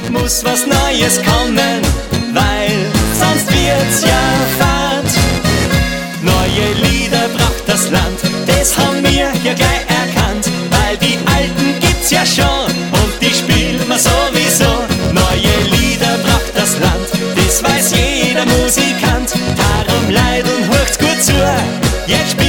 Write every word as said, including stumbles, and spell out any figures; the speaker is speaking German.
muss was Neues kommen, weil sonst wird's ja fad. Neue Lieder braucht das Land, das haben wir ja gleich erkannt, weil die alten gibt's ja schon und die spielt man sowieso. Neue Lieder braucht das Land, das weiß jeder Musikant, darum leid und hört's gut zu, jetzt